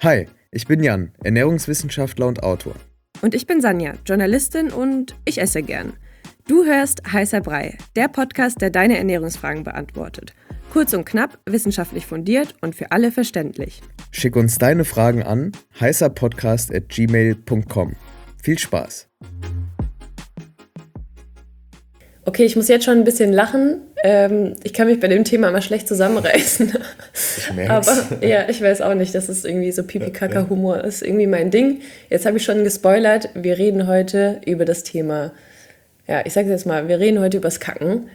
Hi, ich bin Jan, Ernährungswissenschaftler und Autor. Und ich bin Sanja, Journalistin und ich esse gern. Du hörst Heißer Brei, der Podcast, der deine Ernährungsfragen beantwortet. Kurz und knapp, wissenschaftlich fundiert und für alle verständlich. Schick uns deine Fragen an heißerpodcast@gmail.com. Viel Spaß! Okay, ich muss jetzt schon ein bisschen lachen. Ich kann mich bei dem Thema immer schlecht zusammenreißen. Ich merk's. Aber ja, ich weiß auch nicht, das ist irgendwie so Pipi-Kaka-Humor, ist irgendwie mein Ding. Jetzt habe ich schon gespoilert, wir reden heute über das Thema, ja, ich sage jetzt mal, wir reden heute übers Kacken.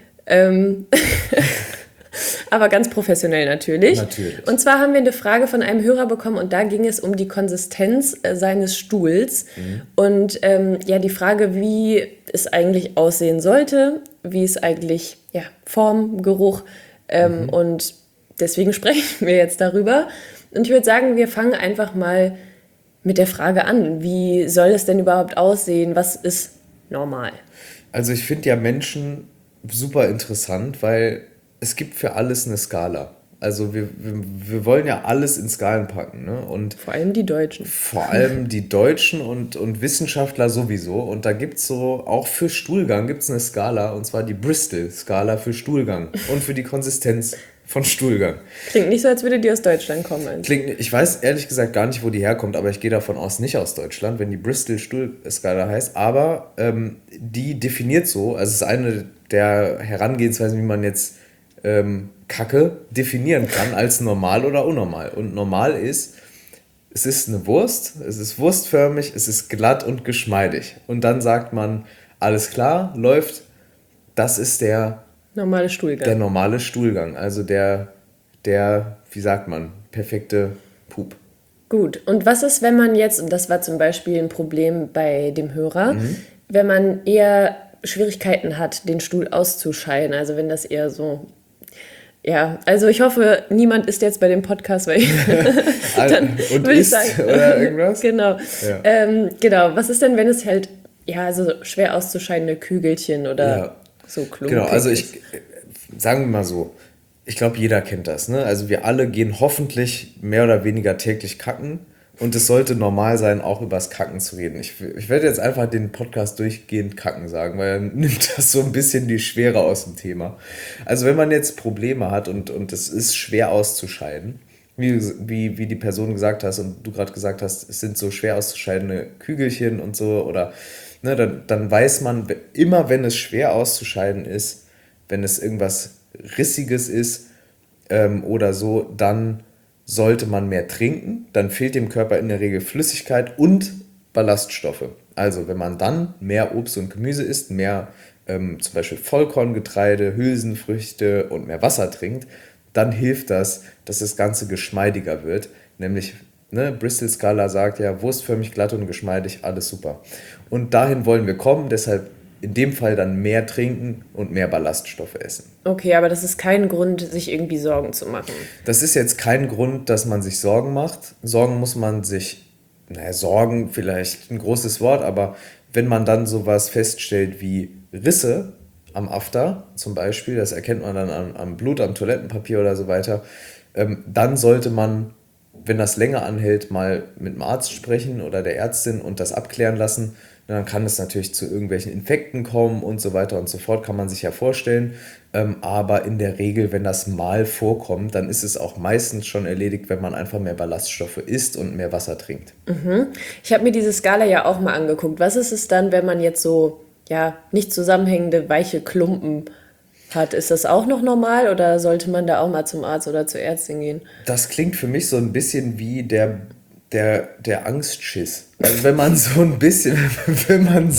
Aber ganz professionell natürlich. Und zwar haben wir eine Frage von einem Hörer bekommen und da ging es um die Konsistenz seines Stuhls. Und ja, die Frage, wie es eigentlich aussehen sollte, wie es eigentlich, ja, Form, Geruch und deswegen sprechen wir jetzt darüber. Und ich würde sagen, wir fangen einfach mal mit der Frage an. Wie soll es denn überhaupt aussehen? Was ist normal? Also ich finde ja Menschen super interessant, weil es gibt für alles eine Skala. Also wir wollen ja alles in Skalen packen, ne? Und vor allem die Deutschen. Vor allem die Deutschen und Wissenschaftler sowieso. Und da gibt es so, auch für Stuhlgang gibt es eine Skala, und zwar die Bristol-Skala für Stuhlgang und für die Konsistenz von Stuhlgang. Klingt nicht so, als würde die aus Deutschland kommen. Ich weiß ehrlich gesagt gar nicht, wo die herkommt, aber ich gehe davon aus, nicht aus Deutschland, wenn die Bristol-Stuhlskala heißt. Aber die definiert so, also es ist eine der Herangehensweisen, wie man jetzt Kacke definieren kann als normal oder unnormal. Und normal ist, es ist eine Wurst, es ist wurstförmig, es ist glatt und geschmeidig. Und dann sagt man, alles klar, läuft, das ist der normale Stuhlgang. Der normale Stuhlgang, also der, wie sagt man, perfekte Pup. Gut, und was ist, wenn man jetzt, und das war zum Beispiel ein Problem bei dem Hörer, wenn man eher Schwierigkeiten hat, den Stuhl auszuscheiden, also wenn das eher so... Ja, also ich hoffe, niemand isst jetzt bei dem Podcast, weil dann würde ich sagen, oder irgendwas? Genau. Ja. Genau. Was ist denn, wenn es halt so schwer auszuscheidende Kügelchen oder so klumpig Genau, also sagen wir mal so, ich glaube, jeder kennt das, ne? Also wir alle gehen hoffentlich mehr oder weniger täglich kacken. Und es sollte normal sein, auch übers Kacken zu reden. Ich werde jetzt einfach den Podcast durchgehend Kacken sagen, weil dann nimmt das so ein bisschen die Schwere aus dem Thema. Also wenn man jetzt Probleme hat und es ist schwer auszuscheiden, wie die Person gesagt hast und du gerade gesagt hast, es sind so schwer auszuscheidende Kügelchen und so, oder ne, dann weiß man immer, wenn es schwer auszuscheiden ist, wenn es irgendwas Rissiges ist oder so, dann sollte man mehr trinken, dann fehlt dem Körper in der Regel Flüssigkeit und Ballaststoffe. Also wenn man dann mehr Obst und Gemüse isst, mehr zum Beispiel Vollkorngetreide, Hülsenfrüchte und mehr Wasser trinkt, dann hilft das, dass das Ganze geschmeidiger wird. Nämlich, Bristol-Skala sagt ja, wurstförmig, glatt und geschmeidig, alles super. Und dahin wollen wir kommen, deshalb in dem Fall dann mehr trinken und mehr Ballaststoffe essen. Okay, aber das ist kein Grund, sich irgendwie Sorgen zu machen. Das ist jetzt kein Grund, dass man sich Sorgen macht. Sorgen muss man sich, Sorgen vielleicht ein großes Wort, aber wenn man dann sowas feststellt wie Risse am After zum Beispiel, das erkennt man dann am Blut, am Toilettenpapier oder so weiter, dann sollte man, wenn das länger anhält, mal mit dem Arzt sprechen oder der Ärztin und das abklären lassen. Dann kann es natürlich zu irgendwelchen Infekten kommen und so weiter und so fort, kann man sich ja vorstellen. Aber in der Regel, wenn das mal vorkommt, dann ist es auch meistens schon erledigt, wenn man einfach mehr Ballaststoffe isst und mehr Wasser trinkt. Ich habe mir diese Skala ja auch mal angeguckt. Was ist es dann, wenn man jetzt so nicht zusammenhängende, weiche Klumpen hat? Ist das auch noch normal oder sollte man da auch mal zum Arzt oder zur Ärztin gehen? Das klingt für mich so ein bisschen wie der Angstschiss. Also wenn man so ein bisschen, wenn man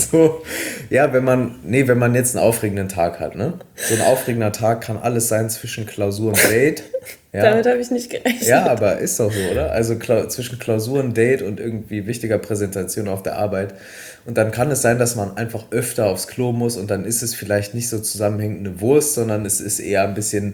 jetzt einen aufregenden Tag hat, ne? So ein aufregender Tag kann alles sein zwischen Klausur und Date. Ja. Damit habe ich nicht gerechnet. Ja, aber ist doch so, oder? Also zwischen Klausur und Date und irgendwie wichtiger Präsentation auf der Arbeit. Und dann kann es sein, dass man einfach öfter aufs Klo muss und dann ist es vielleicht nicht so zusammenhängend eine Wurst, sondern es ist eher ein bisschen,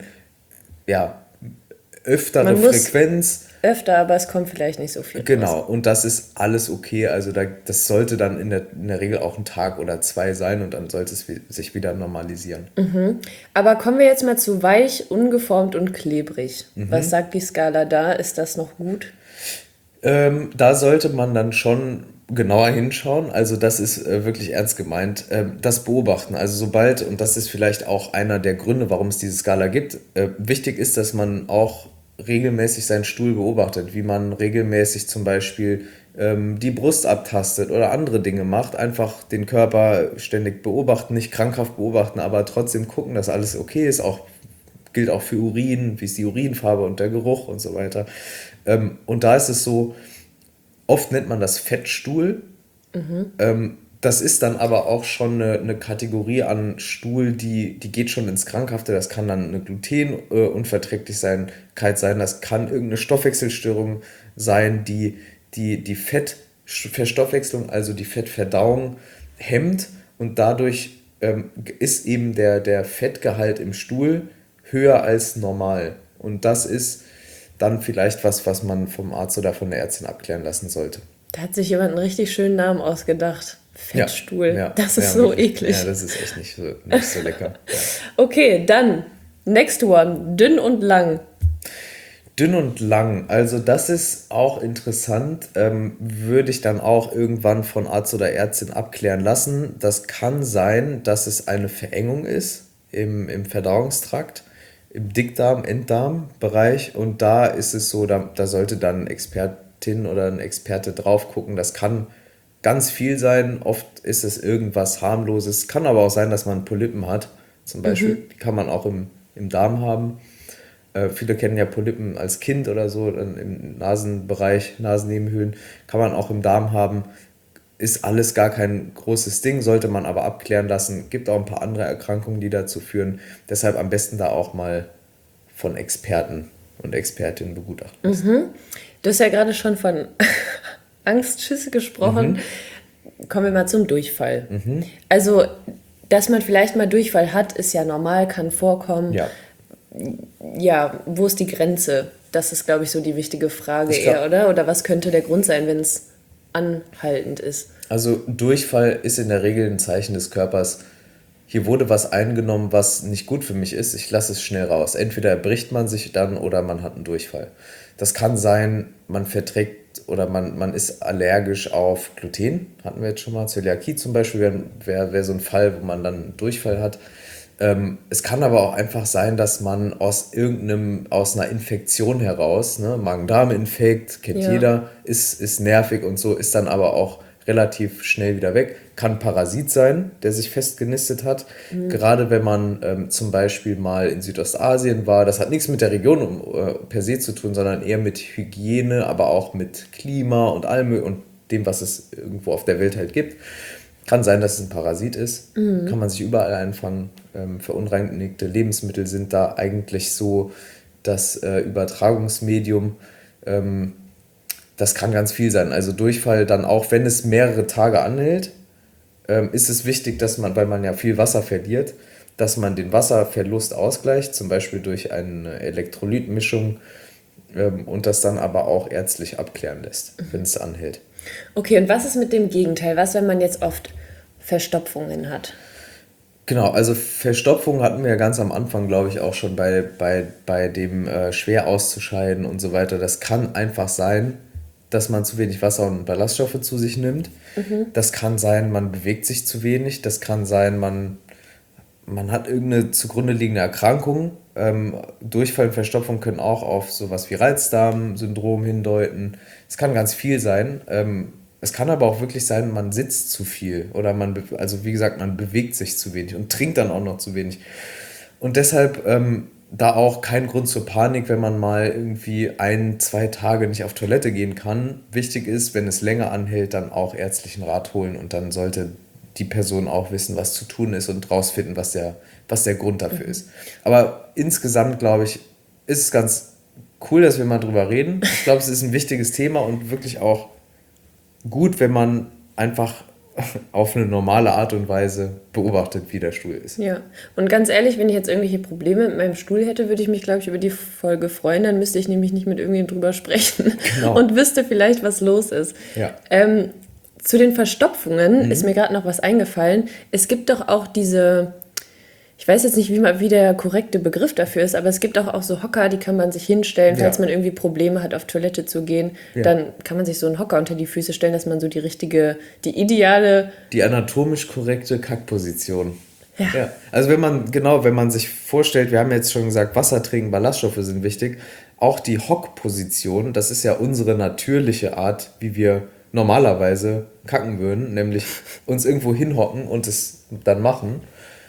öftere Frequenz. Öfter, aber es kommt vielleicht nicht so viel Genau, raus. Und das ist alles okay. Also das sollte dann in der Regel auch ein Tag oder 2 sein und dann sollte es sich wieder normalisieren. Aber kommen wir jetzt mal zu weich, ungeformt und klebrig. Was sagt die Skala da? Ist das noch gut? Da sollte man dann schon genauer hinschauen. Also das ist wirklich ernst gemeint. Das Beobachten. Also sobald, und das ist vielleicht auch einer der Gründe, warum es diese Skala gibt, wichtig ist, dass man auch regelmäßig seinen Stuhl beobachtet, wie man regelmäßig zum Beispiel die Brust abtastet oder andere Dinge macht. Einfach den Körper ständig beobachten, nicht krankhaft beobachten, aber trotzdem gucken, dass alles okay ist. Auch gilt auch für Urin, wie ist die Urinfarbe und der Geruch und so weiter. Und da ist es so, oft nennt man das Fettstuhl. Das ist dann aber auch schon eine Kategorie an Stuhl, die geht schon ins Krankhafte. Das kann dann eine Glutenunverträglichkeit sein, das kann irgendeine Stoffwechselstörung sein, die Fettverstoffwechslung, also die Fettverdauung hemmt und dadurch ist eben der Fettgehalt im Stuhl höher als normal. Und das ist dann vielleicht was man vom Arzt oder von der Ärztin abklären lassen sollte. Da hat sich jemand einen richtig schönen Namen ausgedacht. Fettstuhl. Ja, das ist so wirklich. eklig. Ja, das ist echt nicht so lecker. Ja. Okay, dann next one. Dünn und lang. Dünn und lang, also das ist auch interessant, würde ich dann auch irgendwann von Arzt oder Ärztin abklären lassen. Das kann sein, dass es eine Verengung ist im Verdauungstrakt, im Dickdarm-, Enddarm-Bereich und da ist es so, da sollte dann eine Expertin oder ein Experte drauf gucken. Das kann ganz viel sein, oft ist es irgendwas harmloses, kann aber auch sein, dass man Polypen hat, zum Beispiel, die kann man auch im Darm haben. Viele kennen ja Polypen als Kind oder so, dann im Nasenbereich, Nasennebenhöhlen, kann man auch im Darm haben. Ist alles gar kein großes Ding, sollte man aber abklären lassen. Gibt auch ein paar andere Erkrankungen, die dazu führen. Deshalb am besten da auch mal von Experten und Expertinnen begutachten lassen. Du hast ja gerade schon von Angstschüsse gesprochen. Kommen wir mal zum Durchfall. Also, dass man vielleicht mal Durchfall hat, ist ja normal, kann vorkommen. Ja, wo ist die Grenze? Das ist, glaube ich, so die wichtige Frage eher, oder? Oder was könnte der Grund sein, wenn es anhaltend ist? Also Durchfall ist in der Regel ein Zeichen des Körpers, hier wurde was eingenommen, was nicht gut für mich ist, ich lasse es schnell raus. Entweder erbricht man sich dann oder man hat einen Durchfall. Das kann sein, man verträgt oder man ist allergisch auf Gluten, hatten wir jetzt schon mal. Zöliakie zum Beispiel wäre so ein Fall, wo man dann einen Durchfall hat. Es kann aber auch einfach sein, dass man aus einer Infektion heraus, ne, Magen-Darm-Infekt, kennt jeder, ist nervig und so, ist dann aber auch relativ schnell wieder weg. Kann Parasit sein, der sich festgenistet hat. Gerade wenn man zum Beispiel mal in Südostasien war, das hat nichts mit der Region per se zu tun, sondern eher mit Hygiene, aber auch mit Klima und allem und dem, was es irgendwo auf der Welt halt gibt. Kann sein, dass es ein Parasit ist. Kann man sich überall einfangen. Verunreinigte Lebensmittel sind da eigentlich so das Übertragungsmedium. Das kann ganz viel sein. Also Durchfall dann auch, wenn es mehrere Tage anhält, ist es wichtig, dass man, weil man ja viel Wasser verliert, dass man den Wasserverlust ausgleicht, zum Beispiel durch eine Elektrolytmischung und das dann aber auch ärztlich abklären lässt, wenn es anhält. Okay, und was ist mit dem Gegenteil? Was, wenn man jetzt oft Verstopfungen hat? Genau, also Verstopfung hatten wir ja ganz am Anfang, glaube ich, auch schon bei dem schwer auszuscheiden und so weiter. Das kann einfach sein, dass man zu wenig Wasser und Ballaststoffe zu sich nimmt. Das kann sein, man bewegt sich zu wenig. Das kann sein, man hat irgendeine zugrunde liegende Erkrankung. Durchfall und Verstopfung können auch auf sowas wie Reizdarmsyndrom hindeuten. Es kann ganz viel sein. Es kann aber auch wirklich sein, man sitzt zu viel oder also wie gesagt, man bewegt sich zu wenig und trinkt dann auch noch zu wenig. Und deshalb da auch kein Grund zur Panik, wenn man mal irgendwie 1-2 Tage nicht auf Toilette gehen kann. Wichtig ist, wenn es länger anhält, dann auch ärztlichen Rat holen und dann sollte die Person auch wissen, was zu tun ist und rausfinden, was der Grund dafür ist. Aber insgesamt, glaube ich, ist es ganz cool, dass wir mal drüber reden. Ich glaube, es ist ein wichtiges Thema und wirklich auch gut, wenn man einfach auf eine normale Art und Weise beobachtet, wie der Stuhl ist. Ja, und ganz ehrlich, wenn ich jetzt irgendwelche Probleme mit meinem Stuhl hätte, würde ich mich, glaube ich, über die Folge freuen. Dann müsste ich nämlich nicht mit irgendjemandem drüber sprechen und wüsste vielleicht, was los ist. Ja. Zu den Verstopfungen ist mir gerade noch was eingefallen. Es gibt doch auch diese ich weiß jetzt nicht, wie der korrekte Begriff dafür ist, aber es gibt auch so Hocker, die kann man sich hinstellen, falls man irgendwie Probleme hat, auf Toilette zu gehen. Ja. Dann kann man sich so einen Hocker unter die Füße stellen, dass man so die ideale... Die anatomisch korrekte Kackposition. Ja. Also wenn man sich vorstellt, wir haben jetzt schon gesagt, Wasser trinken, Ballaststoffe sind wichtig. Auch die Hockposition, das ist ja unsere natürliche Art, wie wir normalerweise kacken würden, nämlich uns irgendwo hinhocken und es dann machen.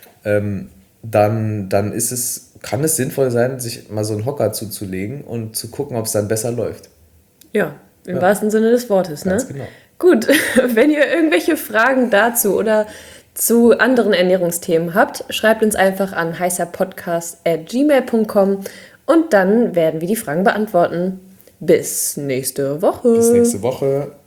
Dann kann es sinnvoll sein, sich mal so einen Hocker zuzulegen und zu gucken, ob es dann besser läuft. Ja, im wahrsten Sinne des Wortes, ne? Ganz genau. Gut, wenn ihr irgendwelche Fragen dazu oder zu anderen Ernährungsthemen habt, schreibt uns einfach an heißerpodcast@gmail.com und dann werden wir die Fragen beantworten. Bis nächste Woche. Bis nächste Woche.